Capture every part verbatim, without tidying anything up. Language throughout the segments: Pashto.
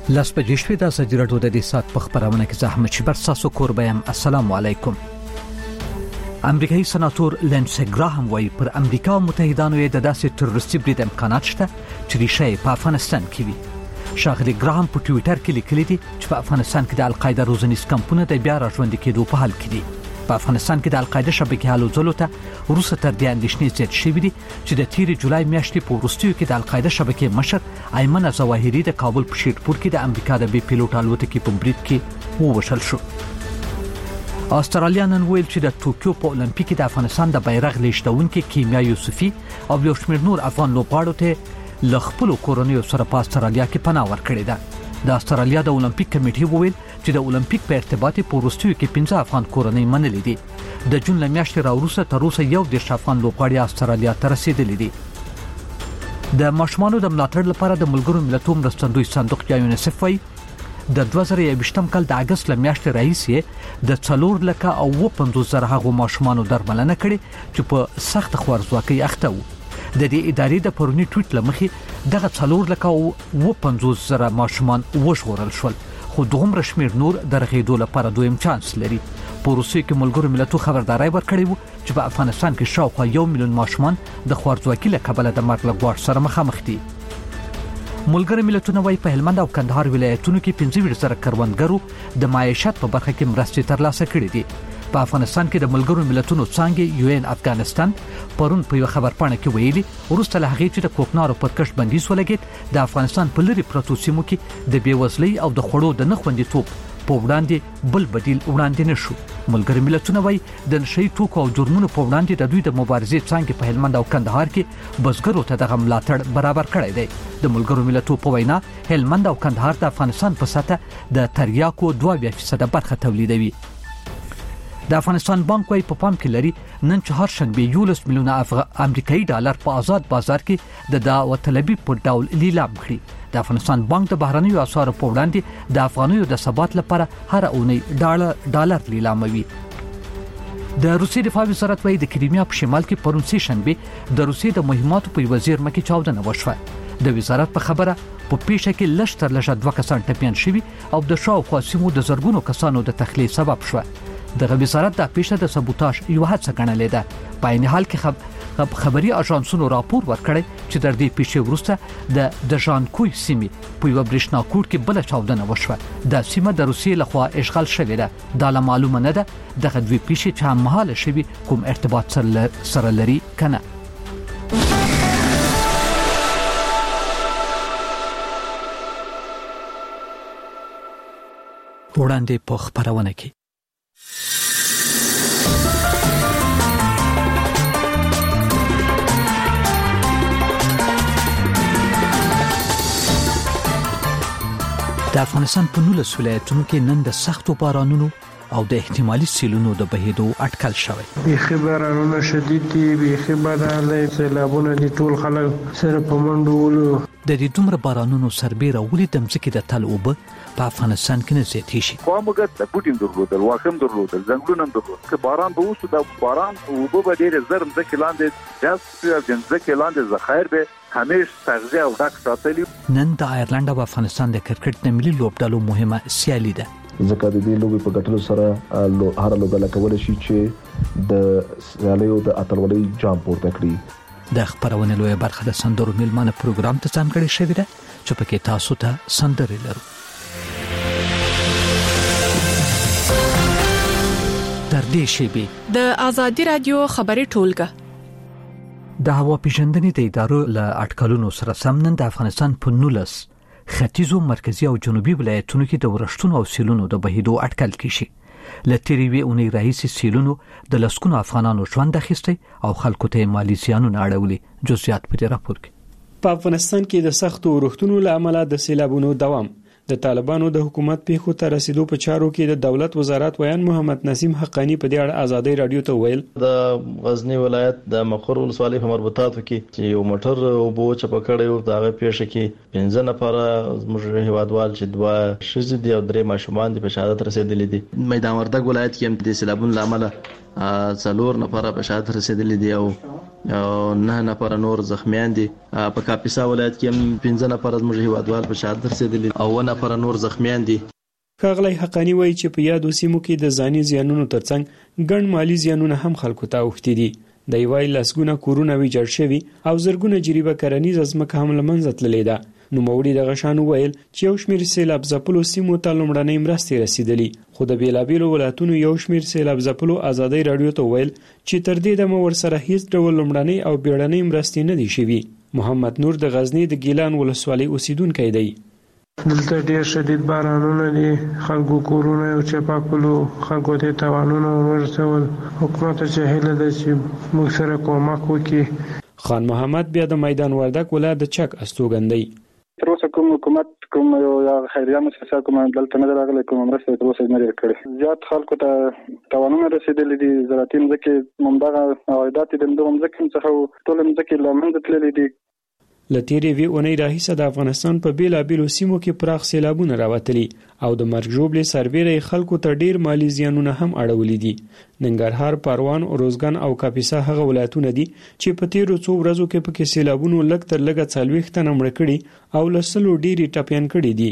لاس بجې شوې د ازادي راډیو د دې سات په خبرونه کې زحمت شي بر تاسو کوربه يم. السلام علیکم. امریکایي سناتور لینسي ګراهم وايي پر امریکا او متحدانو یې د داسې تروریستي برید امکانات شته چې ریښه په افغانستان کې وي. شاغلي ګراهم په ټوئیټر کې لیکلي دي چې په افغانستان کې د القاعده روزنیز کمپونه د بیا راژوندي کېدو په حال کې دي. په افغانستان کې د القاعده شبکې هلو ځلو ته روسه تر دې اندېښنې زیات شوې دي چې د تیر جولای میاشتې په وروستیو کې د القاعده شبکې مشر ایمن ظواهري د کابل په شیرپور کې د امریکا د بي پیلوټ الوتکې په برید کې ووژل شو. استرالیا نن ویل چې د ټوکیو په اولمپیک د افغانستان د بیرغ لیشتونکو کیمیا یوسفي او یو شمېر نور افغان لوبغاړو ته ل خپل کورونیو سره په استرالیا کې پناه ورکړې ده. د استرالیا د اولمپیک کمیټې وویل چې د اولمپیک په ارتباط په وروستیو کې پنځه افغان کورنۍ منلې دي. د جون لمیاشتې راوروسته تر اوسه یو د افغان لوبغاړي استرالیا ته رسیدلي دي. د ماشومانو د ملاتړ لپاره د ملګرو ملتونو مرستندوی صندوق یا یونیسف وايي د دوه زره یوویشتم کال د اگست لمیاشتې راهیسې د څلور لکه او پنځوس زره هغو ماشومانو درملنه کړې چې په سخت خوارځواکۍ اخته وو. د دې ادارې د پرونی ټویټ لمخې دغه څلور لکه او پنځوس زره ماشومان وژغورل شول، خو دومره شمیر نور د رغېدو لپاره دویم چانس لري. په روسیې کې ملګرو ملتونو خبرداري ورکړې وو چې په افغانستان کې شاوخوا یو میلیون ماشومان د خوارځواکۍ له کبله د مرګ له ګواښ سره مخامخ دي. ملګرو ملتونو وايي په هلمند او کندهار ولایتونو کې پنځه ویشت زره کروندګرو د معیشت په برخه کې مرستې ترلاسه کړې دي. په افغانستان کې د ملګرو ملتونو څانګې یو ان افغانستان پرون په یو خبرپاڼه کې ویلي وروسته له هغې چې د کوکنارو پر کښت بندیز ولګېد د افغانستان په لرې پرتو سیمو کې د بېوزلۍ او د خوړو د نه خوندیتوب په وړاندې بل بدیل وړاندې نشو. ملګرو ملتونو وايي د نشئی توکو او جرمونو په وړاندې د دوی د مبارزې څانګې په هلمند او کندهار کې بزګرو ته دغه ملاتړ برابر کړی دی. د ملګرو ملتونو په وینا هلمند او کندهار د افغانستان په سطح د تریاکو دوه فیصد برخه تولیدوي. د افغانستان بانک وايي په پام کې لري نن چهارشنبه یولس میلیونه امریکایي ډالر په آزاد بازار کې د دعوت طلبي په ډول لیلام کړي. د افغانستان بانک د بهرنیو اسعارو په وړاندې د افغانیو د ثبات لپاره هر اونۍ ډالر ډالر لیلاموي. د روسي دفاع وزارت وايي د کریمیا په شمال کې پرون سه شنبه د روسي د مهماتو په وزیر مکه چاودنه وشوه. د وزارت په خبره په پیښه کې لږ تر لږه دوه کسان ټپیان شوي او د شاوخوا سیمو د زرګونو کسانو د تخلیه سبب شوه. دغه وزارت د پیښه د سبوتاژ یو هڅه ګڼلې ده. په عین حال کې خب خبري اژانسونو راپور ورکړی چې د دې پیښې وروسته د د ژانکوی سیمې په یو برېښنا کور کې بل چاودنه وشوه. د سیمه د روسیې لخوا اشغال شوې ده. دا لا معلومه نه ده دغه دوی پیښې چې هم مهاله شوي کوم ارتباط سره لري کنه. وړاندې په خبرونه کې د افغانستان په نولس ولایتونو کې نن د سختو بارانونو او د احتمالي سیلونو د بهیدو اټکل شوی. بیخي بارانونه شدید دي، بیخي بارانه سیلابونه دي، ټول خلک سره په منډو ولو. د دې دومره بارانونو سربیره ولې د مځکې د تل اوبه په افغانستان کې نه زیاتې شي. کومګه د پوټین درلودل، واکم درلودل، ځنګلونه درلودل. که باران به وسو د باران اوبه به ډېر زر مځکې لاندې جذب او د مځکې لاندې ذخایر به همیشه تغذیه او ډک ساتلی. نن د آیرلند او افغانستان د کرکټ د ملي لوبډلو مهمه سیالي ده. ځکه د دې لوبې په ګټلو سره هر لوبډله کولی شي چې د سیالیو د اتلولۍ جام پورته کړي. د خبرونې لویه برخه د سندرو میلمانه پروګرام ته ځانګړې شوې ده چې پکې تاسو ته سندرې لرو. تر دې شیبې د ازادي رادیو خبري ټولګه د هوا پیژندنې د ادارو له اټکلونو سره سم نن د افغانستان په نولس ختیځو، مرکزي او جنوبي ولایتونو کې د ورښتونو او سیلونو د بهیدو اټکل کیږي. له تیرې وی اونۍ راهیسې سیلونو د لسګونو افغانانو ژوند اخیستی او خلکو ته مالي زیانونه اړولي. جزئیات په دې راپور کې. په افغانستان کې د سختو ورښتونو له امله د سیلابونو دوام د طالبانو د حکومت پیښو ته رسیدو په چارو کې د دولت وزارت ویان محمد نسیم حقانی په دې اړه ازادي رادیو ته ویل د غزنی ولایت د مخور ولسوالۍ په مربوطاتو کې چې یو موټر وبو چپ کړی و دغه پیښه کې پنځه نفر زموږ هیوادوال چې دوه شذ دي او درې ماشومان دي په شهادت رسیدلي دي. میدان وردګ ولایت کې هم د سیلابونو لامل څلور نفر په شهادت رسیدلي دي او نه نفر نور زخمیان دي. په کاپیسا ولایت کې هم پنځه نفر زموږ هیوادوال په شهادت رسیدلي او اووه نفر نور زخمیان دي. ښاغلی حقانی وایي چې په یادو سیمو کې د ځاني زیانونو ترڅنګ ګڼ مالي زیانونه هم خلکو ته اوښتي دي. دی وایي لسګونه کورونه ویجاړ شوي او زرګونه جریبه کرنیزه ځمکه هم له منځه تللې ده. نوموړي دغه شان وویل چې یو شمېر سیلاب ځپلو سیمو ته لومړنۍ مرستې رسیدلي، خو د بېلابېلو ولایتونو یو شمېر سیلاب ځپلو ازادۍ راډیو ته وویل چې تر دې دمه ورسره هیڅ ډول لومړنۍ او بیړنۍ مرستې نه دي شوي. محمد نور د غزني د ګیلان ولسوالۍ اوسیدونکی دی. دلته ډیر شدید بارانونه دي، خلکو کورونه او چپا کولو، خلکو ته تاوانونه ورسول. حکومت ته هیله ده چې موږ سره کومک وکړي. خان محمد بیا د میدان وردګ ولایت د چک استوګندی. تر اوسه کوم حکومت کوم یا خیریه مؤسسه کوم دلته نه راغلي، کوم مرسته تر اوسه نه کړې. زیات خلکو ته تاوانونه رسیدلي دي. زراعتي ځکه ممدغه عوایدات د دوه ځکه څخه ټول ځکه لمنځه تللي دي. لتیری وی اونۍ راهیسه د افغانستان په بیلابیلو سیمو کې پراخ سیلابونه راوتلي او د مرګ ژوبلې سربېره خلکو ته ډیر مالی زیانونه هم اړولي دي. ننګرهار، پروان، روزګان او کاپیسا هغه ولایتونه دي چې په تیرو څو ورځو کې پکې سیلابونو لږ تر لږه څلوېښت تنه مړه کړي او له سلو ډیرې ټپیان کړي دي.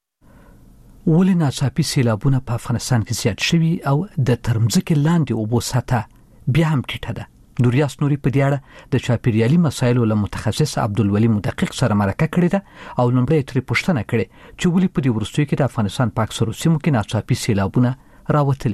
ولې ناڅاپي سیلابونه په افغانستان کې زیات شوي او د ترمځکې لاندې اوبو سطحه بیا هم ټیټه ده؟ دوریاس نوري په دې اړه د چاپیریالي مسایلو له متخصص عبدالولي مدقق سره مرکه کړې ده او لومړی ترې پوښتنه کړې چې ولې په دې وروستیو کې د افغانستان په اکثرو سیمو کې ناڅاپي سیلابونه راوتلي.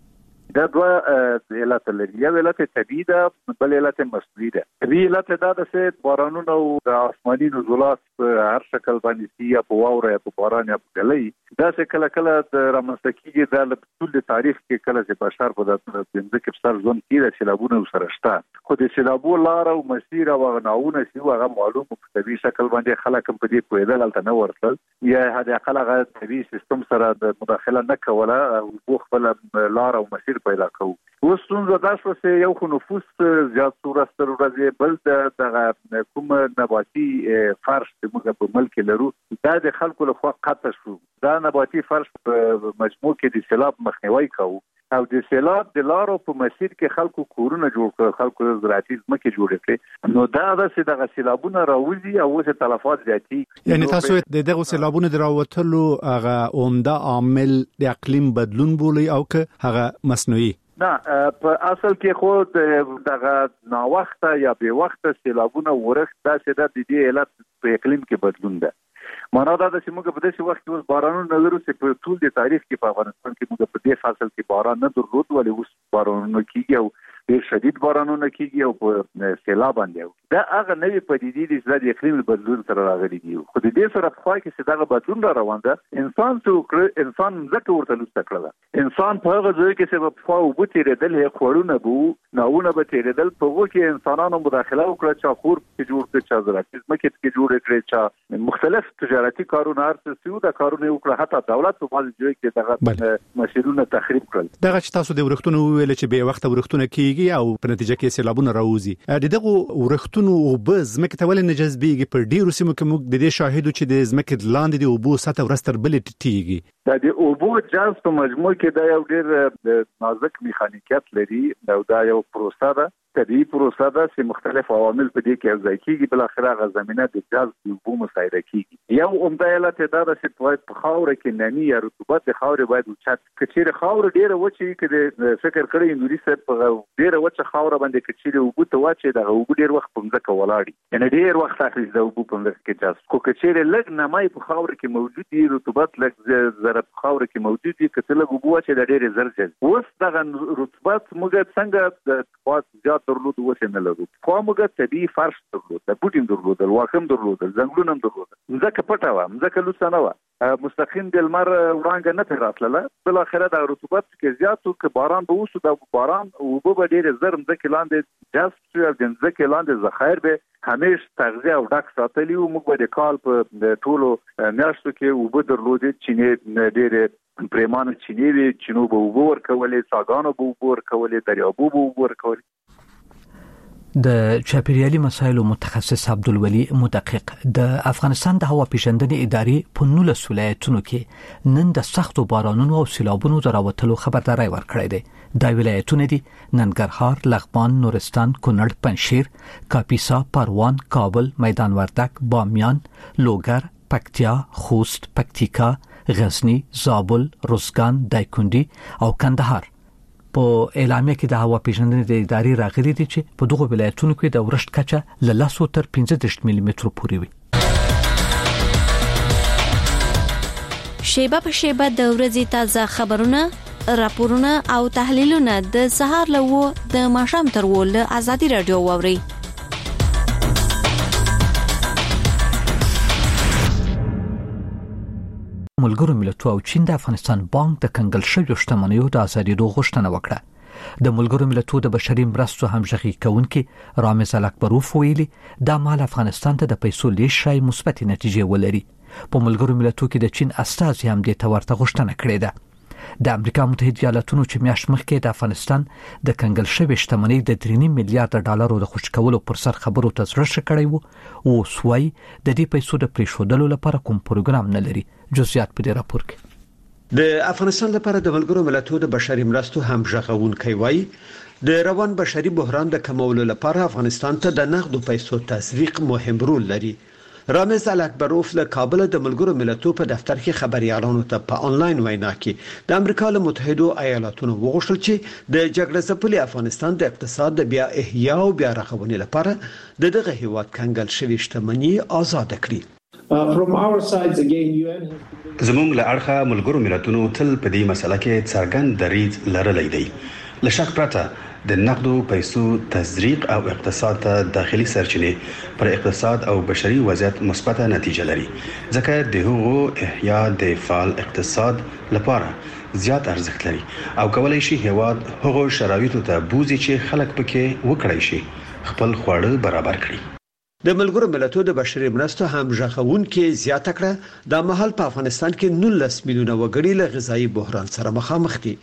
دا دوه علت لري. یو علت طبیعي ده، بل علت مصنوعي ده. طبیعي علت دا ده چې بارانونه او د آسماني نزولات په هر شکل باندې سي یا په واوره یا په باران یا په ګلۍ دا چې کله کله د رامنځته کېږي. دا له ټول تاریخ کې کله چې بشر په د ځمکې په سر ژوند کوي د سیلابونو سره شته، خو د سیلابو لار او مسیر او ناونه چې هغه معلوم په طبیعي شکل باندې خلک په دې پوهېدل هلته نه ورتل یا هدا خلک طبیعي سیستم سره د مداخله نه کوله او خپل لار او مسیر پیدا کوو. اوس څنګه دا شو چې یو خو نفوس زیات صورت سره ورځي، بل د کوم نباتي فرش چې موږ په ملک لرو دا د خلکو له خوا قطع شو. دا نباتي فرش په مجموع کې د سیلاب مخنیوي کوي او د سیلاب د لارو په مسیر کې خلکو کورونه جوړ کړل، خلکو زراعتي ځمکې جوړې کړې. نو دا د دغه سیلابونه راوځي او اوس تلفات زیاتی. یعنی تاسو د دغه سیلابونو د راوتلو هغه عمده عامل د اقلیم بدلون بولي او که هغه مصنوعي؟ نه، په اصل کې خو دغه ناوخته یا بې وخته سیلابونه ورښت دا چې د دې علت په اقلیم کې بدلون ده. معنا دا ده چې موږ په داسې وخت کې اوس بارانونه لرو چې په ټول د تاریخ کې په افغانستان کې موږ په دې فصل کې باران نه درلود، ولې اوس بارانونه کېږي او ډېر شدید بارانونه کېږي او په سیلاب باندې. دا هغه نوې پدیدې دي چې د اقلیم بدلون سره راغلي دي. خو د دې سره په خوا کې چې دغه بدلون را روان ده، انسان څه انسان ځکه ورته لوسته کړله. انسان په هغه ځای کې چې په خوا اوبه تېرېدل، خوړونه به ناونه به تېرېدل، په هغو کې انسانانو مداخله وکړه، چا کور پکې جوړ کړه، چا زراعتي ځمکې پکې جوړې کړې، چا مختلف تجارتي کارونه هر څه سیو د کارونه وکړه. حتی دولت په بعض ځای کې دغه مسیرونه تخریب کړل. دغه چې تاسو د ورښتونو ویل چې به وخت ورښتونه کیږي او په نتیجه کې سیلابونه راوځي، دغه ورښتونو او به ځمکې ته ولې نه جذبېږي؟ په ډیرو سیمو کې موږ د دې شاهدو چې د ځمکې لاندې د اوبو سطح ورځ تر بلې ټیټېږي. دا د اوبو جذب په مجموع کې دا یو ډېر نازک میخانیکیت لري او دا یو پروسه ده، طبیعي پروسه ده چې مختلف عوامل په دې کې یوځای کېږي، بل اخر هغه زمینه د جذب د اوبو مساعده کېږي. یو عمده علت دا ده چې باید په خاوره کې نمی یا رطوبت د خاورې باید اوچت. که چیرې خاوره ډېره وچه وي، که فکر کړی نوري صاحب په ډېره وچه خاوره باندې که چیرې اوبو ته واچوي دغه اوبه ډېر وخت په ځمکه ولاړ وي، یعنې ډېر وخت اخلي د اوبو په ځمکه کې جذب. خو که چیرې لږ نمی په خاوره کې موجود وي، رطوبت لږ ذره په خاوره کې موجود وي، که څه لږ اوبه واچوي دا ډېرې زر جذب. اوس دغه رطوبت موږ څنګه د خواص زیات درلود اوس یې نه لرو. خو موږ طبیعي فرش درلود، د بوټي هم درلودل، واښه هم درلودل، ځنګلونه هم درلودل، ځمکه پټه وه، ځمکه لوڅه نه وه، مستقیم د لمر وړانګه نه ترې راتلله. بالاخره د رطوبت کې زیات و، که باران به وشو د باران اوبه به ډېرې زر ځمکې لاندې جذب شي او د ځمکې لاندې ذخایر به همیش تغذیه او ډک ساتلي وو. موږ به د کال په ټولو میاشتو کې اوبه درلودې، چینې ډېرې پرېمانه چینې وې، چینو به اوبه ورکولې، څاګانو به اوبه ورکولې، دریابو به اوبه ورکولې. د چاپیریالي مسایلو متخصص عبدالولي مدقق د افغانستان د هوا پیژندنې ادارې په نولس ولایتونو کې نن د سختو بارانونو او سیلابونو د راوتلو خبرداري ورکړې ده. دا ولایتونه دي ننګرهار، لغمان، نورستان، کونړ، پنجشیر، کاپیسا، پروان، کابل، میدان وردک، بامیان، لوګر، پکتیا، خوست، پکتیکا، غزنی، زابل، روزګان، دایکنډي او کندهار. په اعلامیه کې د هوا پیژندنې د ادارې راغلي دي چې په دغه ولایتونو کې د ورښت کچه له لس تر پنځه دېرش ملي مترو پورې وي. شیبه په شیبه د ورځې تازه خبرونه، راپورونه او تحلیلونه د سهار له و د ماښام تر و له ازادي رادیو واوري. ملګرو ملتونو او چین د افغانستان بانک د کنګل شویو شتمنیو د ازادېدو غوښتنه وکړه. د ملګرو ملتونو د بشري مرستو همغږي کوونکي رامز الکبروف ویلي دا مال افغانستان ته د پیسو لیږد شای مثبت نتیجې ولري. په ملګرو ملتونو کې د چین استازي هم د تورته غوښتنه کړې ده. د امریکا متحده ایالاتونو چې میاشت مخکې د افغانستان د کنګل شوی شتمنۍ د درې نیم میلیارډ ډالرو د خوشی کولو پر سر خبرو ته زړه کړی وو او سوی د دې پیسو د پریښودلو لپاره کوم پروګرام نه لري. جزئیات په دې راپور کې. د افغانستان لپاره د ملګرو ملتونو د بشري مرستو همغږونکي وایي د روان بشري بحران د کمولو لپاره افغانستان ته د نقدو پیسو تسویق مهم رول لري. رامز الکبروف له کابل د ملګرو ملتونو په دفتر کې خبريالانو ته په انلاین وینا کې د امریکا له متحده ایالاتونو وغوښتل چې د جګړې ځپلي افغانستان د اقتصاد د بیا احیا او بیا رغونې لپاره د دغه هیواد کنګل شوی شتمنۍ آزاد کړي. زموږ له اړخه ملګرو ملتونو تل په دې مسله کې څرګند دریځ لرلی دی. له شک پرته د نقدو پیسو تزریق او اقتصاد ته داخلي سرچینې پر اقتصاد او بشري وضعیت مثبت نتیجه لري، ځکه د هغو احیا د فعال اقتصاد لپاره زیات ارزښت لري او کولای شي هیواد هغو شرایطو ته بوزي چې خلک پکې وکړای شي خپل خواړه برابر کړي. د ملګرو ملتونو د بشري مرستو همغږونکي زیاته کړه د مهال په افغانستان کې نولس میلیونه وګړي له غذایی بحران سره مخامخ دي.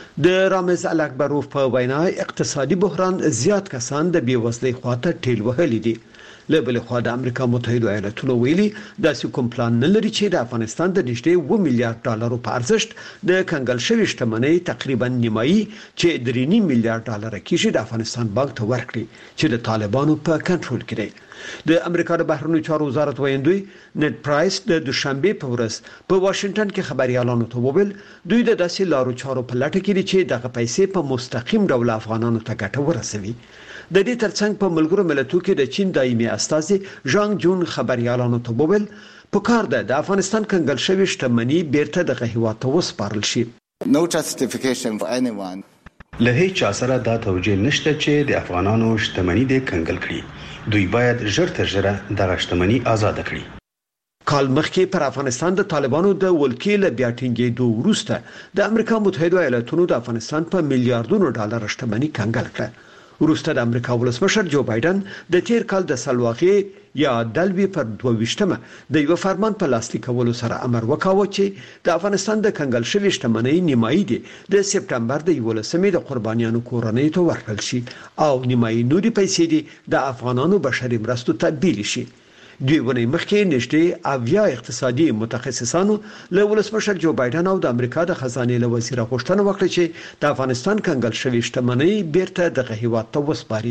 د رامز الکبروف په وینا اقتصادي بحران زیات کسان د بیوزلۍ خواته ټیل وهلي دي. له بل خوا د امریکا متحده ایالاتونو ویلي داسې کوم پلان نه لري چې د افغانستان د نږدې اووه میلیارډ ډالرو په ارزښت د کنګل شوی شتمنۍ تقریبا نیمایي چې درې نیم میلیارډ ډالر کېږي د افغانستان بانک ته ورکړي چې د طالبانو په کنټرول کې دی. د امریکا د بهرنیو چارو وزارت ویاندوی نت پرایس د دوشنبه په ورځ په واشنگټن کې خبريالانو ته وویل دوی د داسې لارو چارو په لټه کې دي چې دغه پیسې په مستقیم ډول افغانانو ته ګټه ورسوي. د دې ترڅنګ په ملګرو ملتونو کې د چین دایمي استازي ژانګ جون خبريالانو ته وویل په کار ده د افغانستان کنګل شوی شتمنۍ بیرته د هیواد ته وسپارل شي. No justification for anyone. له هیڅ چا سره دا توجیه نشته چې د افغانانو شتمنۍ د کنګل کړي. دوی باید ژر تر ژره دغه شتمنۍ آزاد کړي. کال مخکې پر افغانستان د طالبانو د ولکې له بیا ټینګېدو وروسته د امریکا متحده ایالاتونو د افغانستان په میلیارډونو ډالر شتمنۍ کنګل کړه. وروسته د امریکا ولسمشر جو بایدن د تیر کال د سلواغې یا دلوي پر دوه ویشتمه د یو فرمان په لاسلیک کولو سره امر وکاوه چې د افغانستان د کنګل شوی شتمنۍ نیمایي دي د سپټمبر د یولسمې د قربانیانو کورنۍ ته ورکړل شي او نیمایي نوري پیسې دي د افغانانو بشري مرستو تبدیل شي. دوی ونی مخکې نشته اویا اقتصادي متخصصانو له ولسمشر جو بایدن او د امریکا د خزانه له وزیر غوښتنه وکړه چې د افغانستان کنګل شوی شتمنۍ بیرته د هیواد ته وسپاري.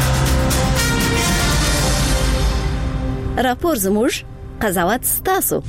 راپور زموږ قضاوت ستاسو.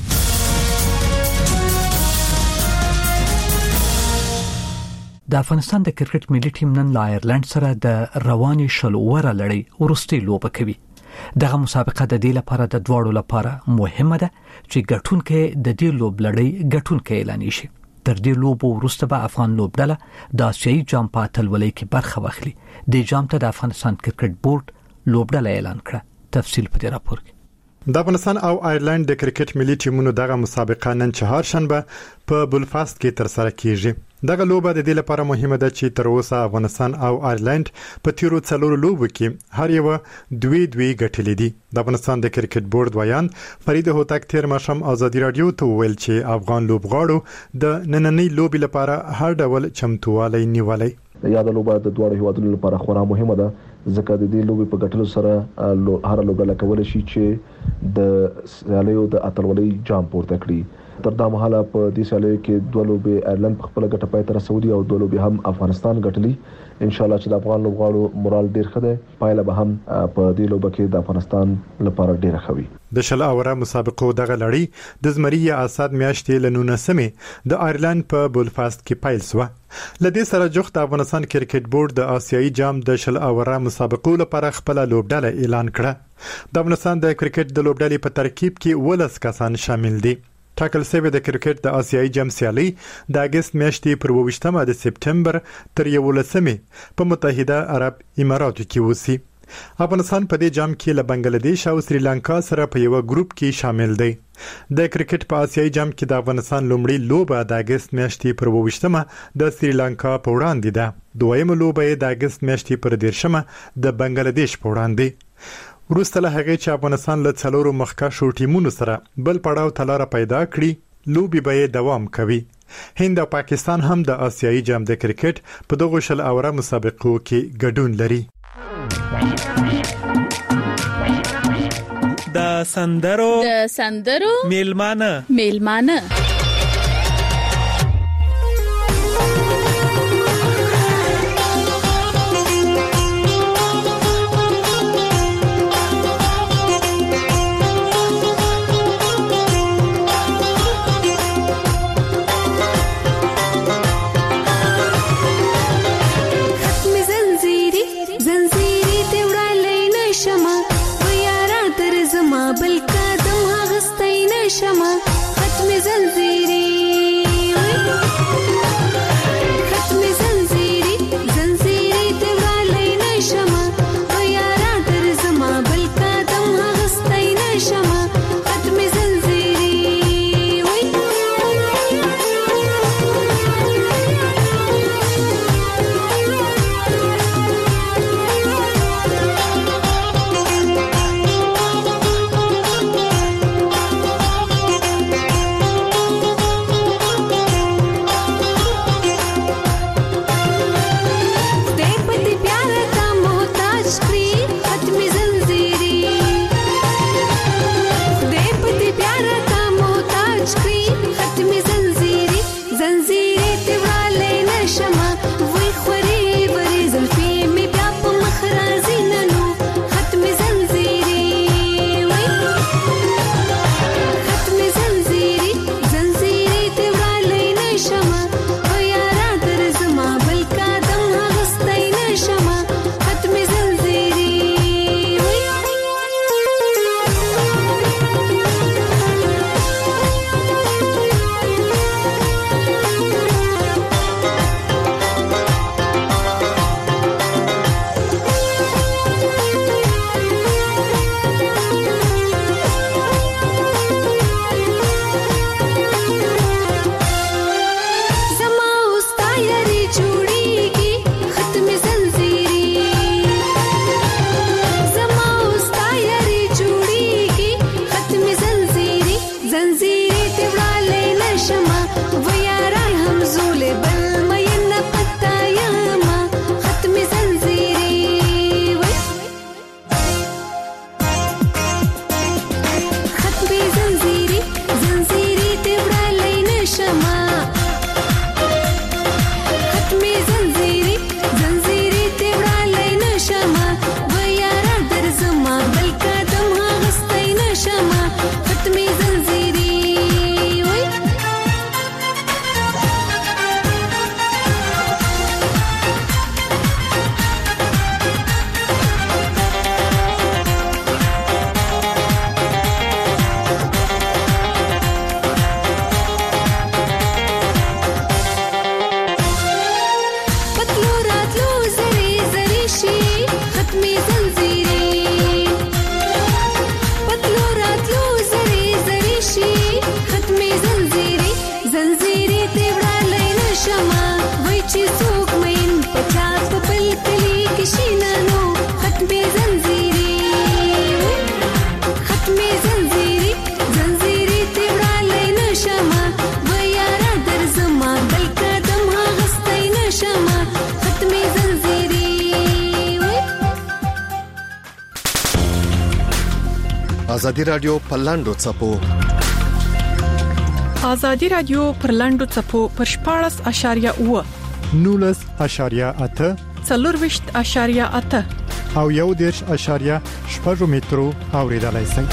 د افغانستان د کرکټ ملي ټیم نن له آیرلند سره د رواني شل اوره لړۍ ورستي لوبه کوي. دغه مسابقه د دې لپاره د دواړو لپاره مهمه ده چې ګټونکي د دې لوب لړۍ ګټونکي اعلان شي. تر دې لوبو وروسته به افغان لوبډله د آسیایي جام په اتلولۍ کې برخه واخلي. د جام ته د افغانستان کرکټ بورډ لوبډله اعلان کړه. تفصیل په دې راپور کې. د افغانستان او آیرلند د کرکټ ملي ټیمونو دغه مسابقه نن چهارشنبه په بلفاست کې تر سره کیږي. دغه لوبه د دې لپاره مهمه ده چې تر اوسه افغانستان او آیرلند په تیرو څلورو لوبو کې هر یو دوی دوی ګټلې دي. د افغانستان د کرکټ بورډ ویان فرید هوتک تیر مشم ازادي رادیو ته ویل چې افغان لوبغاړو د نننۍ لوبې لپاره هر ډول چمتووالی نیولای. د یاد لوبه د دوه هیوادونو لپاره خورا مهمه ده ځکه د دې لوبي په ګټلو سره هر لوبډله کولای شي چې د سیالیو د اتلولۍ جام پورته کړي. تر دا مهاله په دې سیالیو کې دوه لوبې ایرلند په خپل ګټه پای ته رسولي او دوه لوبې هم افغانستان ګټلي. ان شاء الله چې د افغان لوبغاړو مورال ډیر ښه دی، پایله به هم په دې لوبه کې د افغانستان لپاره ډیره ښه وي. د شل اوره مسابقو دغه لړۍ د زمري یا اساد میاشتې له نولسمې د ایرلند په بولفاست کې پیل شو. لدې سره جوخت د افغانستان کرکټ بورډ د آسیایي جام د شل اوره مسابقو لپاره خپل لوبډله اعلان کړه. د افغانستان د کرکټ د لوبډلې په ترکیب کې ولس کسان شامل دي. ټاکل شوی د کرکټ د آسیایي جام سیالي د اگست میاشتې پر اووه د سپټمبر تر یولسمې په متحده عرب اماراتو کې وسی. افغانستان په دې جام کې له بنگلاديش او سریلانکا سره په یو ګروپ کې شامل دی. د کرکټ په آسیایي جام کې د افغانستان لومړی لوبه د اگست میاشتې پر اووه د سریلانکا په وړاندې ده. دویمه لوبه د اگست میاشتې پر دیرشمه د بنگلاديش په وړاندې. وروسته له هغې چې افغانستان له څلورو مخکښو ټیمونو سره بل پړاو ته لاره پیدا کړي، لوبې به یې دوام کوي. هند او پاکستان هم د آسیایي جام د کرکټ په دغو شل اوره مسابقو کې ګډون لري. د سندرو د سندرو میلمانه میلمانه ازادي رادیو پلاندو چپو ازادي رادیو پرلندو چپو پر شپاړس اشاریه و نولس اشاریه اته څلورويشت اشاریه اته او یو دیرش اشاریه شپږ مترو اوریدلای شئ.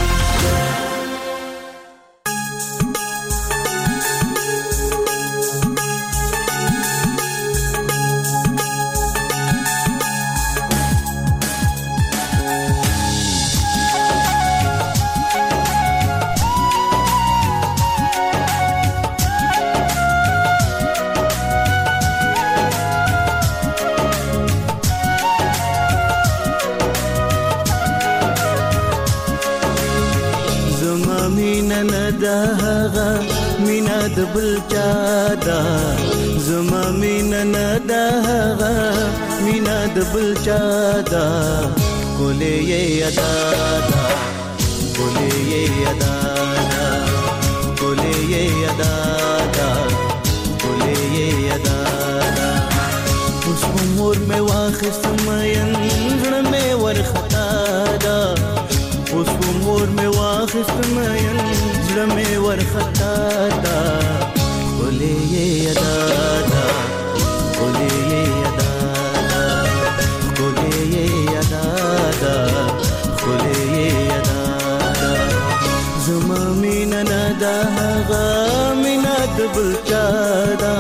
بل چادا زما مینا نداغا مینا دبل چادا کولې یې ادا دا کولې یې ادا دا کولې یې ادا دا کولې یې ادا دا اوس عمر مې واخست مېن زړه مې ورختا دا اوس عمر مې واخست مېن زړه مې ورختا دا کولې یې ادا دا کولې یې ادا دا کولې یې ادا دا کولې یې ادا دا زما مینا ندا غا مینا دبل چادا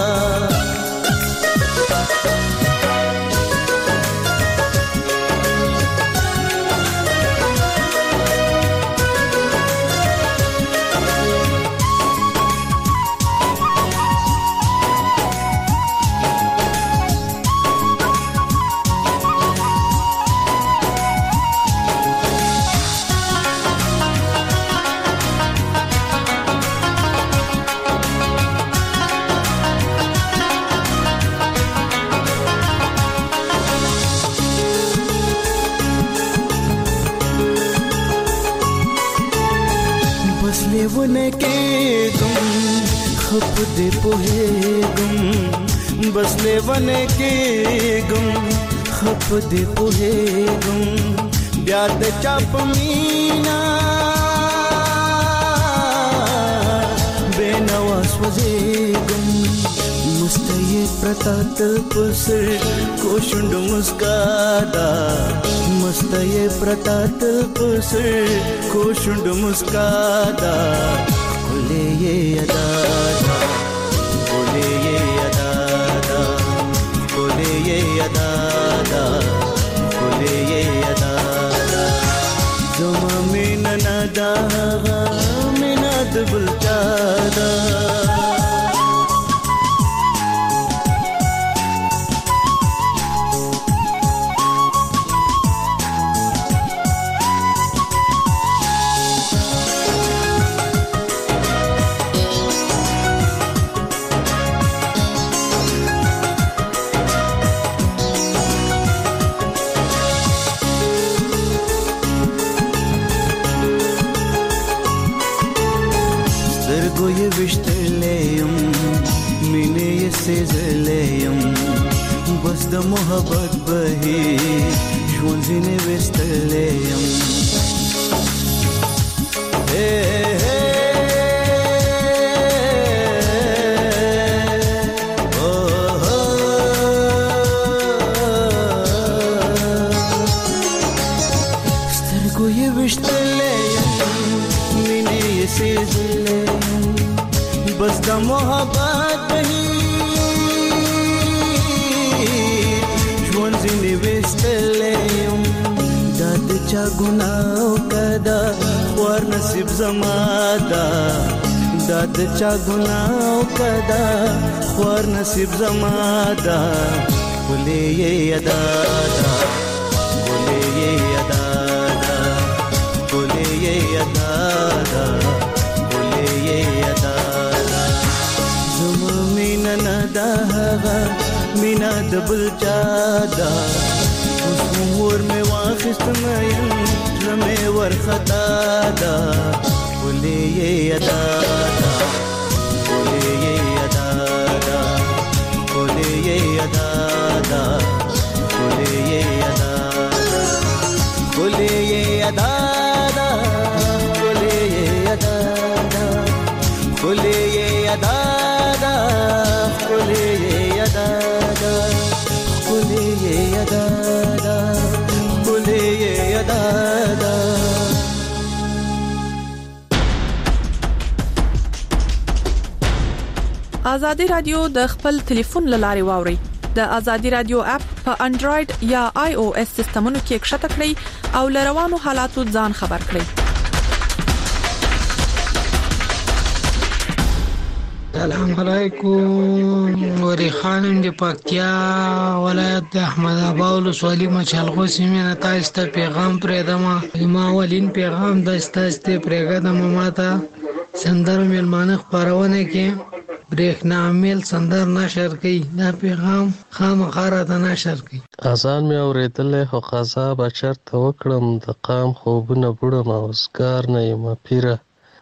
लेवने के गुम खप दे पोहे गुम बस लेवने के गुम खप दे पोहे गुम ब्याद चाप मीना बेनवास वजे गुम मुस्तये प्रतात पुसर कोशुंड मुस्कादा मस्तये प्रतात पुसर कोशुंड मुस्कादा कोले ये अदा दा कोले ये अदा दा कोले ये अदा दा कोले ये अदा दा जुमा में नदा में नद बुलचादा ये विश्तलेयम मिने ये सेजलेयम बस द मोहब्बत बही ژوندने विश्तलेयम हे हे ओ हो سترګو ये विश्तलेयम मिने ये सेजलेयम बस द मोहब्बत ही ژوندने विश्तलेयम दद चा गुनाह कदा वर नसीब जमादा दद चा गुनाह कदा वर नसीब जमादा बोले ये अदा दा बोले ये अदा दा बोले ये अदा दा बोले ये अदा नदा मीना दबल चादा उस उमर में वाखिस्त मयन रमे वर खता दा बोले ये अदा दा बोले ये अदा दा बोले ये अदा दा बोले ये अदा बोले ये अदा दा خطا ده. ازادي رادیو د خپل ټلیفون لارې واوري. د ازادي رادیو اپ په انډراید یا آی او اس سیستمونو کې کښته کړئ او لروانو حالاتو ځان خبر کړئ. السلام علیکم. وری خانم د پکتیا ولایت د احمد آباد ولسوالۍ مچالغو سیمې نه تاسو ته پیغام پرېږدم. ما ولین پیغام د تاسو ته پرېږدم. ماته سندر ملمانه خبرونه کې برېښنا میل سندر نشر کړي. دا پیغام خامخا ته نشر کړي. اذان مې اورېدلې خو قضا بچر ته وکړم د قام خوبونه بوډم اوسګار نه یم پیره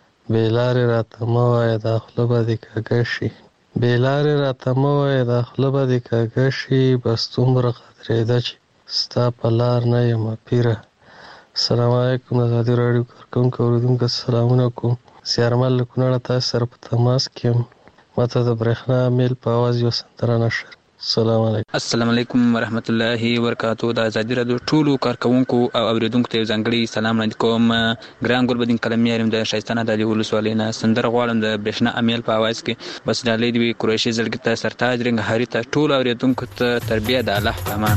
بیلارې راته مه وایه دا خوله به دې کږه شي بیلارې راته مه وایه دا خوله به دې کږه شي بس دومره قدرېده چې ستا په لار نه یم پیره. السلام علیکم. ازادي راډیو کارکوونکو اورېدونکو سلامونه کوم. زیارمل له کونړه تاسو سره په تماس کې یم. ماته د برېښنا میل په اواز یو سندره نشر. السلام علیکم. السلام علیکم ورحمت الله وبرکاتہ. د ازادي رادیو ټولو کارکونکو او اوریدونکو ته ځانګړي سلام وړاندې کوم. ګران ګلبدین کلمي يم د شایستانه د ولسوالۍ نه سندره غواړم د برېښنا امیل په اواز کې. بس ډالې دی قریشي زړګي ته سرتاج رنګ هری ته ټولو اوریدونکو ته تربیه د الله په امان.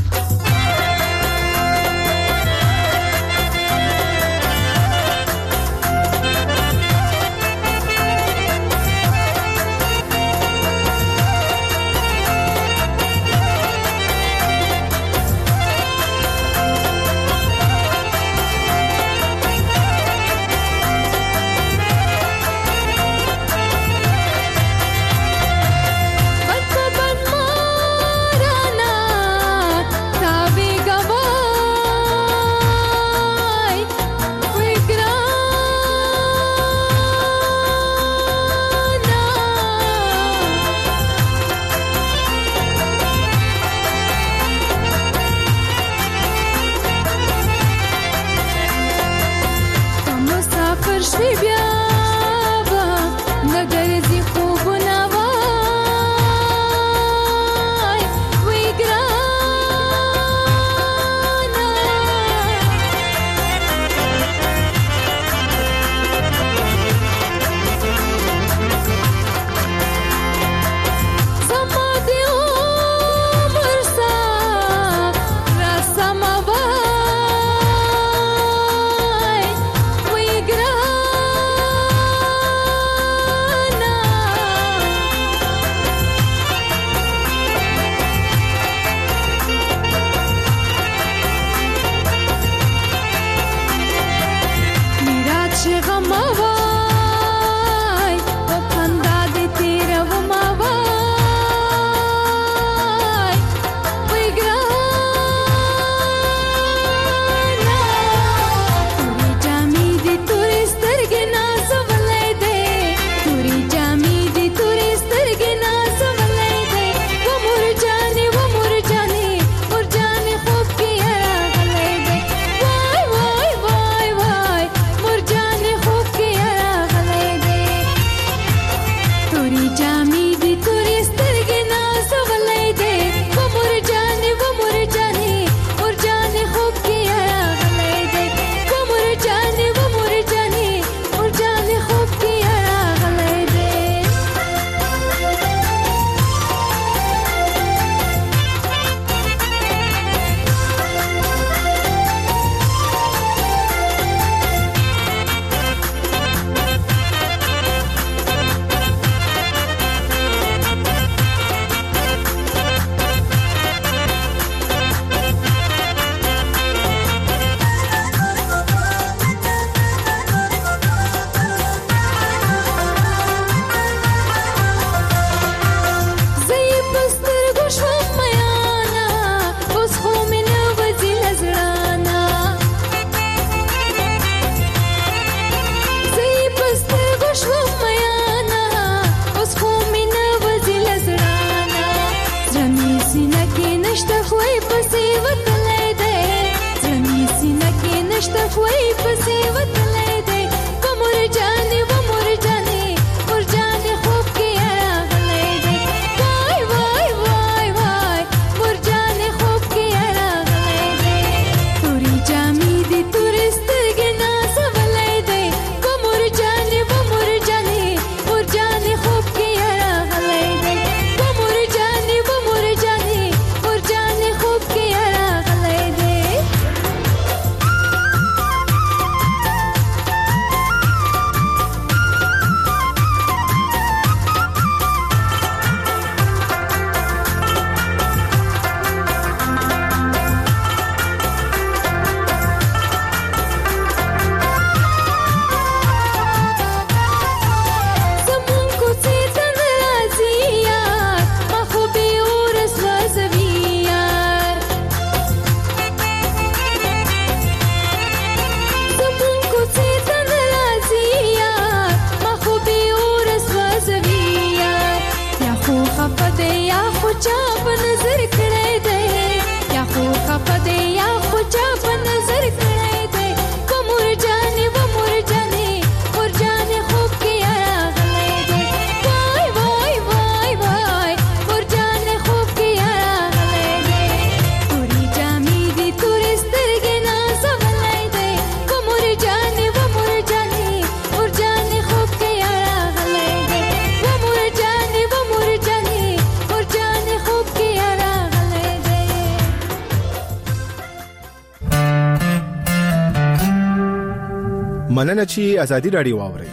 Turi پدې یا خو چا په نظر کړی دی و مور جانې و مور جانې مور جانې خوب کې راغلی دی وای وای وای وای مور جانې خوب کې راغلی دی تورې جامې دي تورې سترګې نازولی دی و مور جانې و مور جانې مور جانې خوب کې راغلی دی و مور جانې و مور جانې مور جانې خوب کې راغلی دی. مننه چې ازادي راډیو واورئ.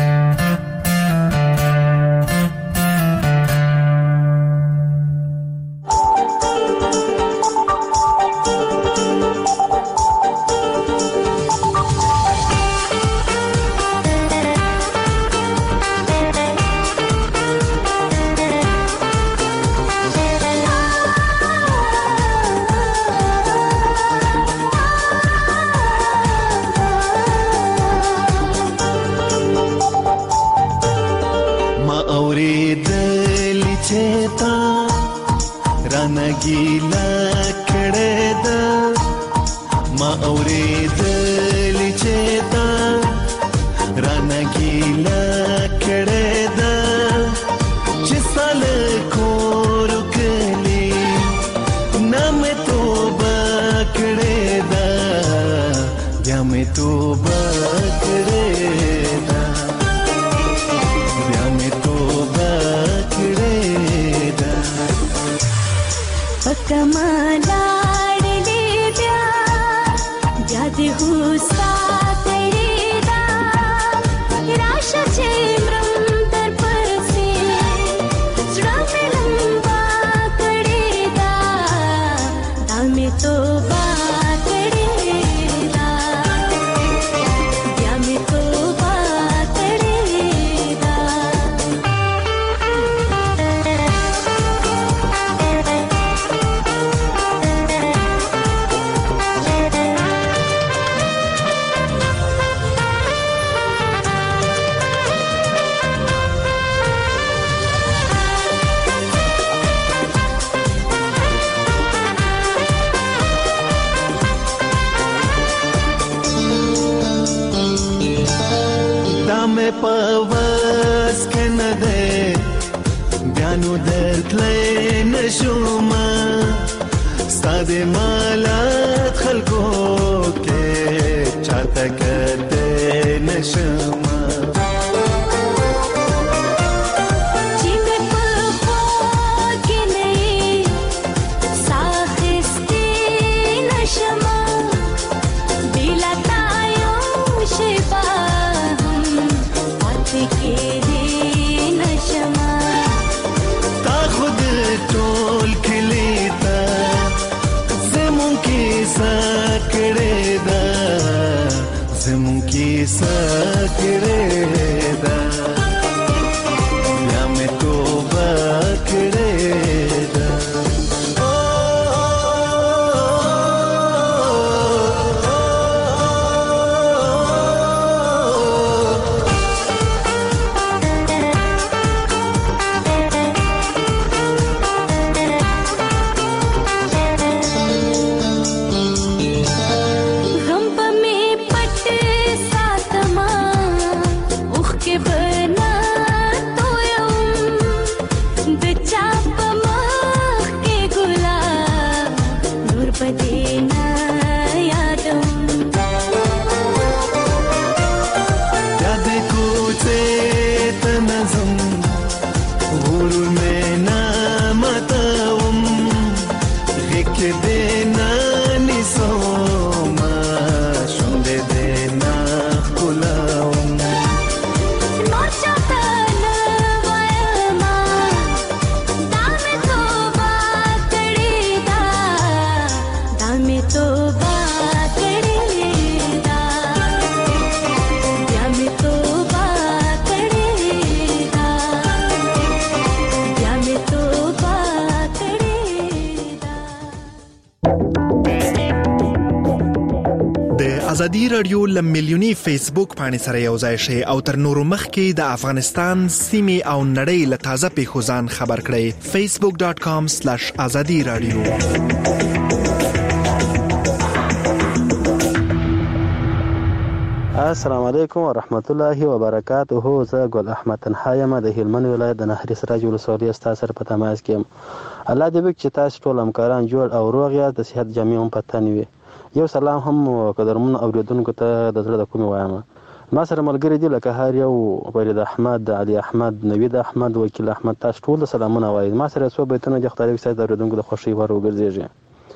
गीला कड़े दा मा औरे दली चेता राना गीला कड़े दा जिसल को रुकली ना मैं तो बकड़े दा या मैं तो बकड़े दा या मैं तो बकड़े दा कमालाडले ब्या जाद हुसा तेरेदा राशा चेम्रम तर परसे सुड़ा में लंबा कड़ेदा दामे तो बात कड़ेदा या में तो बात कड़ेदा में पवस के न दे ब्यानु दर्तले नशुमा सादे माला खलको के चाहता करते नशुमा sakireda ya me to bakireda ازادي رادیو لمیلیونی فیسبوک باندې سره یو ځای شي او تر نورو مخکې د افغانستان سیمې او نړۍ له تازه پیښو ځان خبر کړئ facebook dot com slash azadi radio السلام علیکم ورحمت الله وبرکاته. زه ګل احمد تنها یم د هلمند ولایت د نهري سراج ولسوالۍ ستا سره په تماس کې یم. الله دې وکړي چې تاسو ټول همکاران جوړ او روغ یاست، د صحت جامې هم په تن وي. یو سلام هم قدرمنو اوریدونکو ته د زړه د کومې وایم. ما سره ملګري دي لکه هر یو فرید احمد، علي احمد، نوید احمد، وکیل احمد، تاسو ټول سلامونه وایي. ما سره څو بیتونه د خدای وکړي د اوریدونکو د خوښۍ ور وګرځېږي.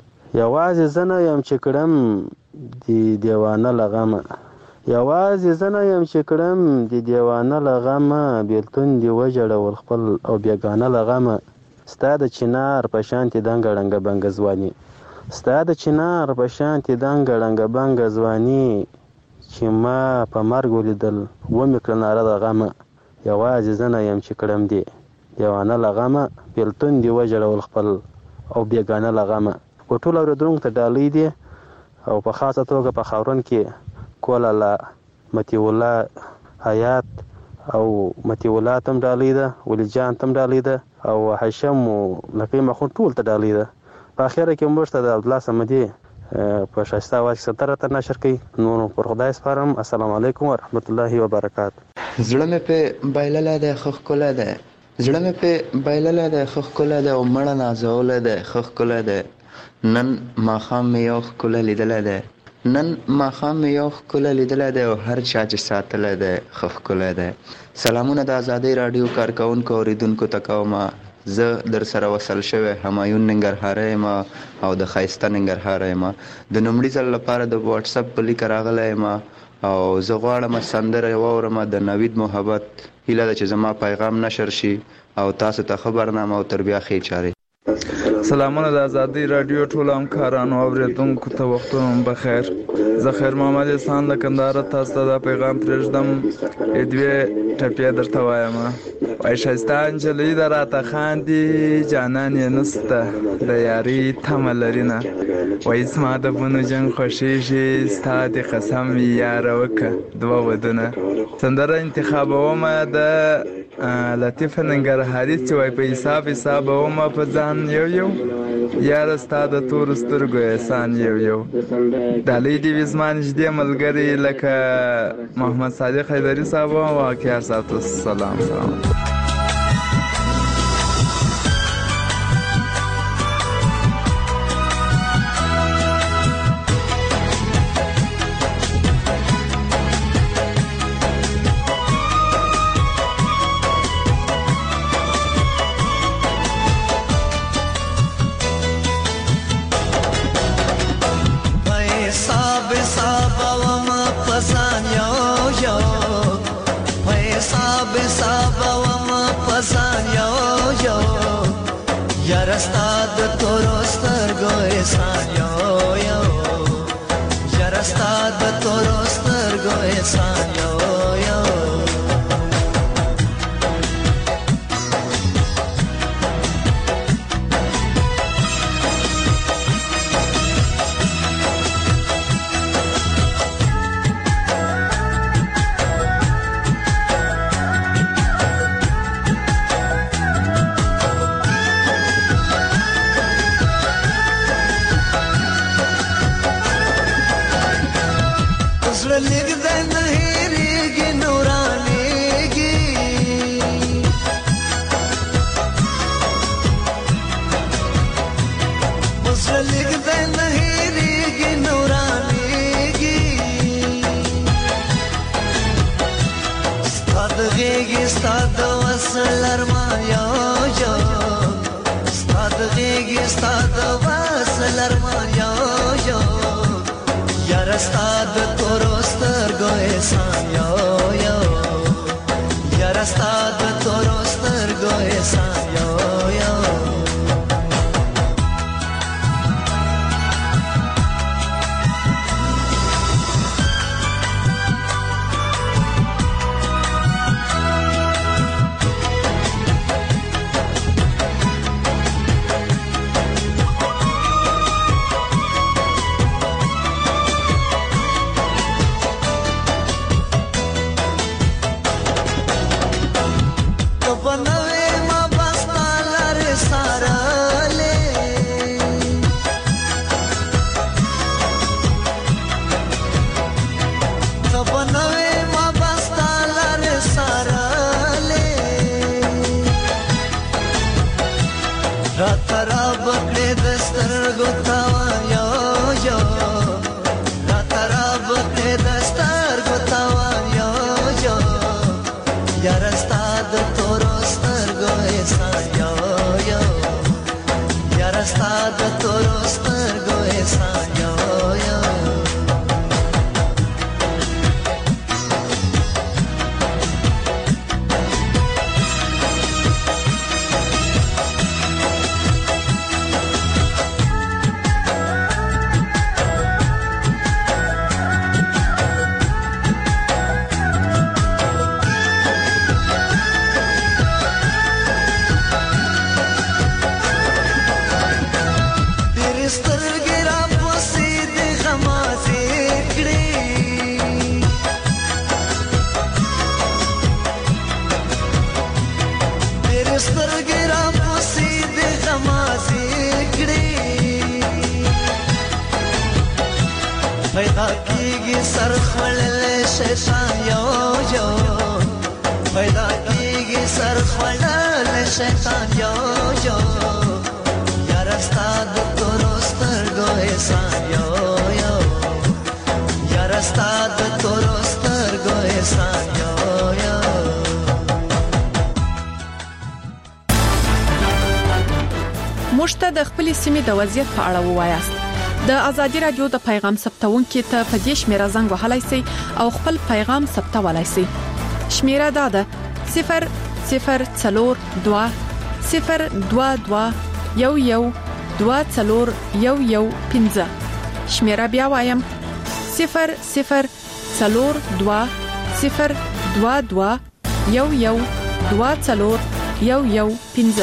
یوازې زه نه یم چې کړم د دیوانه له غمه، یوازې زه نه یم چې کړم د دیوانه له غمه، بېلتون دې وژړول خپل او بېګانه له غمه. ستا د چنار په شانتې دنګه ړنګه بنګه ځواني، ستا د چنار په شانتې دنګه ړنګه بنګه ځواني، چې ما په مرګ ولیدل ومې کړه ناره د غمه. یوازې زه نه یم چې کړم دې دیوانه له غمه، بېلتون دې وژړول خپل او بېګانه له غمه. و ټول اورېدونکو ته ډالۍ دي او په خاصه توګه په خاورون کې کولاله، متي الله حیات او متي الله تم ډالۍ ده، ولی جان تم ډالۍ ده او هشم لقي مخون ټول ته ډالۍ ده. په اخره کې موږ ته د عبدالله صمدي په ښایسته اواز کې سندره ته نشر کوي. نور پر خدای سپارم. السلام علیکم ورحمت الله وبرکاته. زړه مې په بایلله ده خو ښکلی ده، زړه مې په بایلله ده خو ښکلی ده او مړه نازولی ده خو ښکلی ده. نن ماښام مې یو ښکلی لیدلی ده، نن ماښام مې یو ښکلی لیدلی دی او هر چا چې ساتلی دی ښه ښکلی دی. سلامونه د ازادۍ راډیو کارکوونکو اوریدونکو ته کومه. زه در سره وصل شوی همایون ننګرهاری یم او د ښایسته ننګرهاره یم. د لومړي ځل لپاره د واټساپ په لیکه راغلی یم او زه غواړم سندره واورم د نوید محبت. هیله ده چې زما پیغام نشر شي او تاسو ته ښه برنامه او تر بیا ښې چارې. سلامونه د ازادۍ راډیو ټولو همکارانو او اوریدونکو ته وختونه بخیر. زه خیر محمد احسان له کندهاره تاسو ته دا پیغام پرېږدم. دوې ټپې درته وایم. وایي ښایسته نجلۍ ده راته خاندي، جانان یې نسته د یارۍ تمه لري نه. وایي زما د بونو جنګ خوښېږي، ستا د قسم یاره وکړه دوه ودونه. سندره انتخابومه د لطیفه ننګرهاري چې وایي په حساب حسابومه په ځان یو یو، یاره ستا د تورو سترګو احسان یو یو. ډالۍ دې وي زما نږدې ملګري لکه محمد صادق حیدري صاحب او واقعار صاحب ته سلام سلام. پیدا کیږي سر خړل شیطان یو یو پیدا کیږي سر خړل شیطان یو یو یار استاد تورستر گو احسان یو یو یار استاد تورستر گو احسان یو یو مشته د خپل سیمې د وضعیت په اړه ووایاست د ازادي رادیو د پیغام ثبتونکو ته په دې شمیره زنګ وهلای شئ او خپل پیغام ثبتولای شئ شمیره دا ده صفر صفر څلور دوه صفر دوه دوه یو یو دوه څلور یو یو پنځه شمیره بیا وایم صفر صفر څلور دوه صفر دوه دوه یو یو دوه څلور یو یو پنځه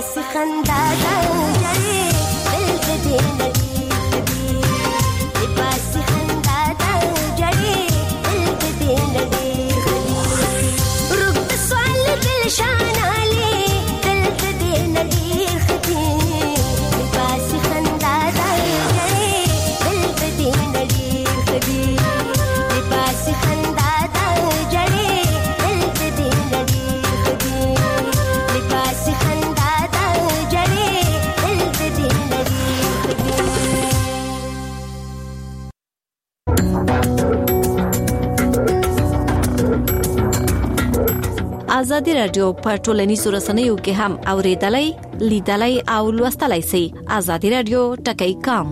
باس خندا دا جړې دل دې نړۍ خدي دې باس خندا دا جړې دل دې نړۍ خدي رب سوال دل شان علي دل دې نړۍ خدي دې باس خندا دا جړې دل دې نړۍ خدي دې باس خندا دا جړې ازادي رادیو په ټولنیزو رسنیو کې هم اوریدلای لیدلای او لوستلای شئ. ازادي رادیو ټکی کام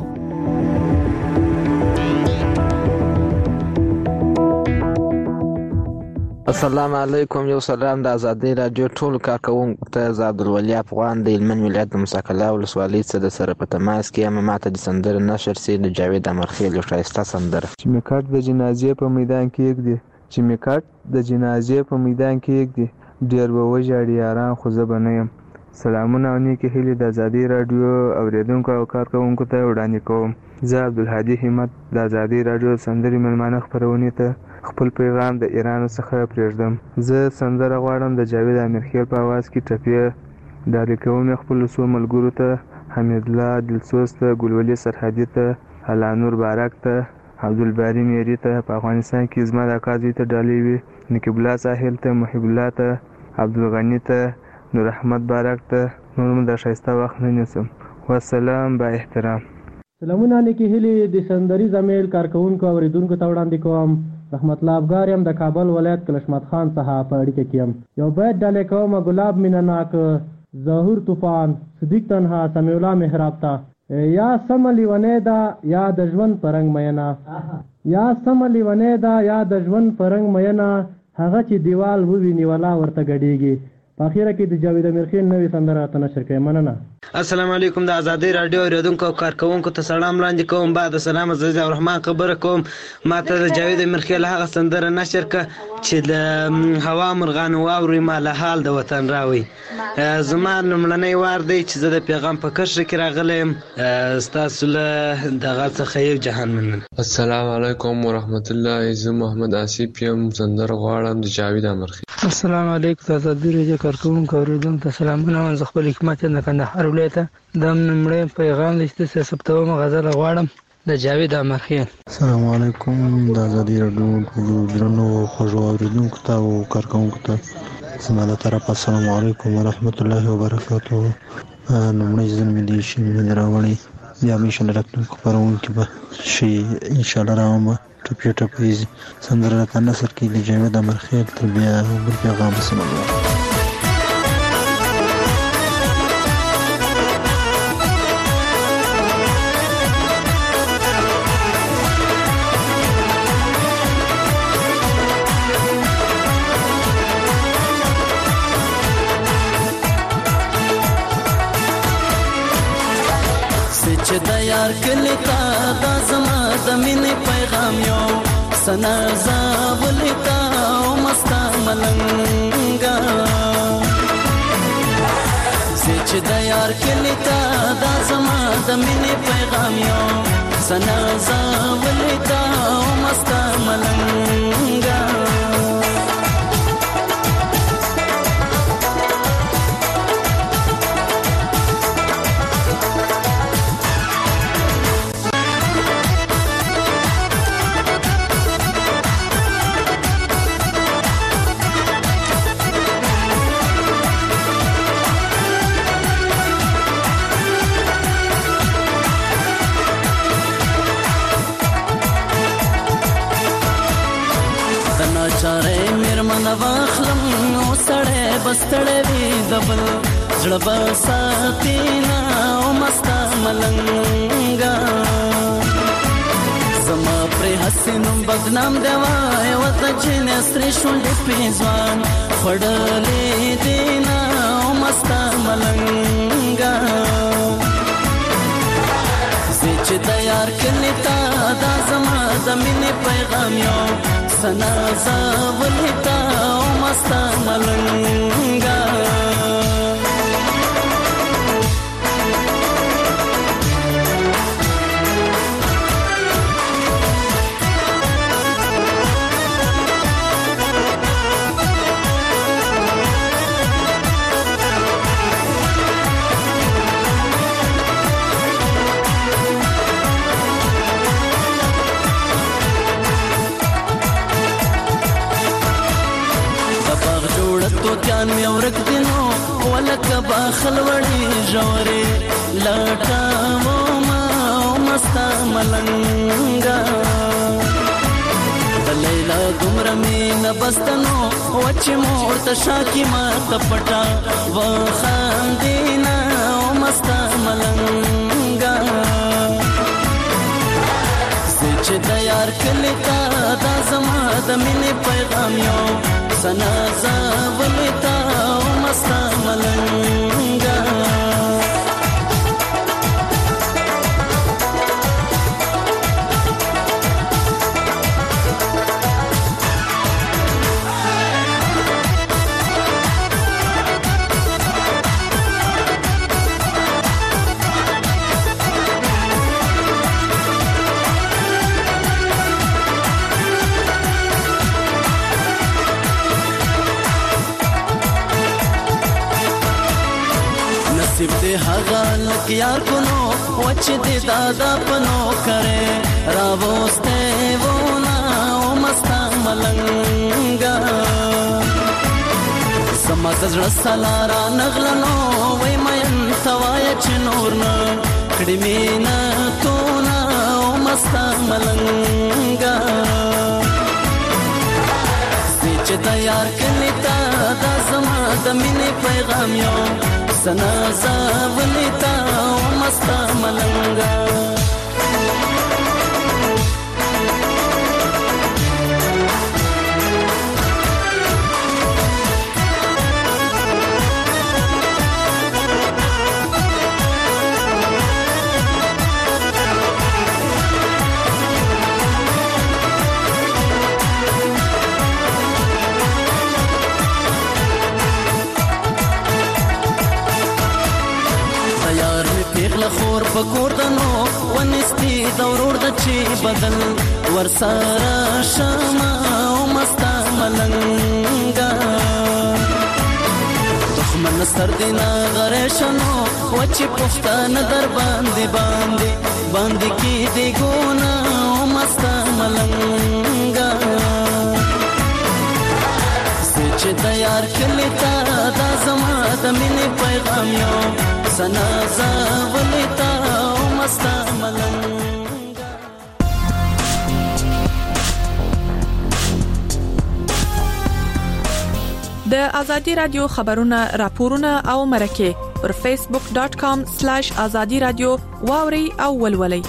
السلام علیکم. یو سلام د ازادي رادیو ټول کارکونکو ته. زه عبدالولي افغان د هلمند ولایت د مساکله ولسوالۍ څخه د سره په تماس کې یم. ماته د سندره نشر سي د جاوید امرخیل یو ښایسته سندره. چې میکاټ د جنازې په میدان کې یږدي چې میکاټ د جنازې په میدان کې یږدي ډېر به وژاړي یاران خو زه به نه یم. سلامونه او نیکې هیلې د ازادي رادیو اورېدونکو او کارکوونکو ته وړاندې کوم. زه عبدالهادي همت د ازادي رادیو سندرې مېلمانه خپرونې ته خپل پیغام د ایران څخه پرېږدم. زه سندره غواړم د جاوید امیرخیل په اواز کې ټپې ډالۍ کوم خپلو څو ملګرو ته حمیدالله دلسوز ته ګلولي سرحدي ته هلانور بارک ته عبدالباري میري ته په افغانستان کې زما د اکا زوی ته ډالۍ وي نقیب الله ساحل ته محب الله ته عبدالغني ته نور احمد بارک ته نور م د ښایسته وخت نه نیسم. والسلام با احترام. سلامونه نیکې هیلې د سندریز امیل کارکوونکو او اوریدونکو ته وړاندې کوم. رحمت الله افګار یم د کابل ولایت کلشمت خان څخه په اړیکه کې یم. یو بیت ډالۍ کوم ګلاب مینه ناک ظهور طوفان صدیق تنها سمیع الله محراب ته یا سم لیونې دا یا د ژوند پرنګ مینا یا سم لیونې دا یا د ژوند پرنګ مینا هغه چې دیوال وویني ولا ورته غړيږي. په اخیره کې د جاوید امیرخیل نوې سندره ته نشر کړي. مننه. السلام علیکم. د ازادي رادیو اوریدونکو او کارکوونکو ته سلام وړاندې کوم. بعد سلام عزیز الرحمن خبره کوم. ماته د جاوید امیرخیل هغه سندره نشر ک چې د هوا مرغان واوري مال حال د وطن راوي. زما لمړنۍ وار دی چې زه د پیغام په کرښه کې راغلم. ستاسو له دغه څخه یو جهان مننه. السلام علیکم ورحمت الله. زه محمد آصف یم. سندره غواړم د جاوید امیرخیل. السلام علیکم. ازادي رادیو کارکوونکو اوریدونکو ته سلامونه. زه خپل حکمت د کندهار ولایت د نمړې پیغام لسته ثبتوم غزل غواړم د جاوید امیرخیل. السلام علیکم. د ازادي رادیو ټول درنو خوږو اوریدونکو ته او کارکوونکو ته زما له طرفه السلام علیکم ورحمت الله وبرکاته. نمړې ځل مې دې شي مې راوړی بیا مې شل راتلونکو خپرونکي به شي ان شاء الله راوم ټپې ټپې سندره ته نثر کې د جاوید امیرخیل تر بیا بل پیغام سم الله. چې د یار کلی تا دا زما د مینې پیغام یو سنا زاولې تا او مستا ملنګا چې د یار کلی تا دا زما د مینې پیغام یو سنا زاولې تا او مستا ملنګا چاره میرمن واخلم نو سړی بستړی وي دبل زړه به ساتینا او مستا ملنګا زما پرې حسینم بدنام دی وای وته چې نستري شونډې پیزوان خړلې دینا او مستا ملنګا چې د یار کلی تا دا زما د مینې پیغام یو سنا زاولې تا او مستا ملنګا خلوړې ژورې لټاو ما مستا ملنګا لیلا دومره مینه بستنو وچ مور ته شاکی ما تپټا و خاندینا مستا ملنګا چې د یار کلی تا دا زما د مینې پیغام یو سنا زولتا مستا ملنګا نصیب دې هغه لک یار کو نو وچ دې دادا پنو کرے راوسته ونا او مستا ملنګا سما زړه سلارا نغلنو وای مې توای چې نور نه کړي مینا تو نا او مستا ملنګا چې د یار کلی تا دا زما د مینې پیغام یو سنا زولتا مستا ملنګا خور پکور دنو ونستی دورور د چی بدل ورسره شمع او مستا ملنګا دښمن سر دینا غریشنو وچی پښتن در باندې باندې باندې کی دی ګونا او مستا ملنګا چې د یار کلی تا دا زما د مینې پیغام یو سنا زولتا مستا ملنګا د ازادي رادیو خبرونه راپورونه او مرکه پر فیسبوک ډاٹ کام سلیش ازادي رادیو واوري او ولولي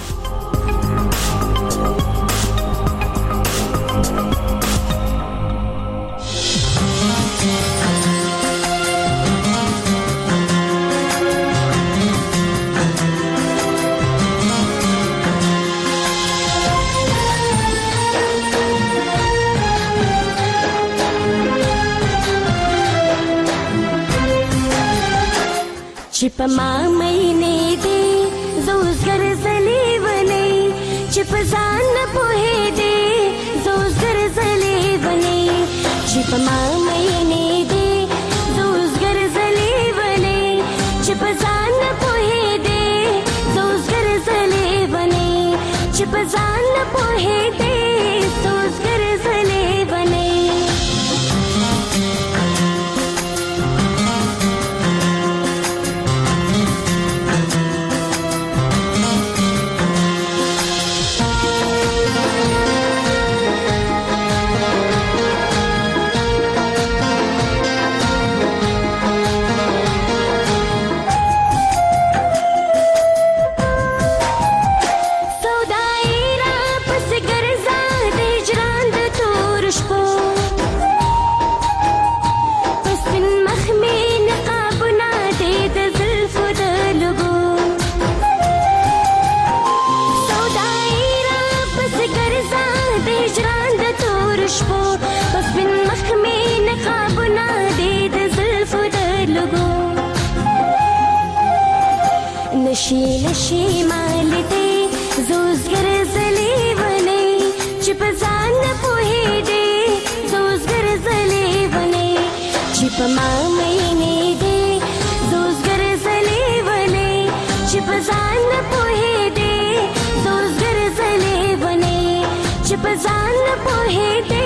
چې په ما مینې دې زوزګر زلې ونې چې په ځان نه پوهېدې زوزګر زلې ونې چې په ما مینې دې زوزګر زلې ونې چې په ځان نه پوهېدې زوزګر زلې ونې چې په ځان نه پوهېدې زوزګر زلې ونې نشي نشي مالته زوزګر زلې ونې چې په ځان نه پوهېدې زوزګر زلې ونې چې په ما مینې دې زوزګر زلې ونې چې په ځان نه پوهېدې زوزګر زلې ونې چې په ځان نه پوهېدې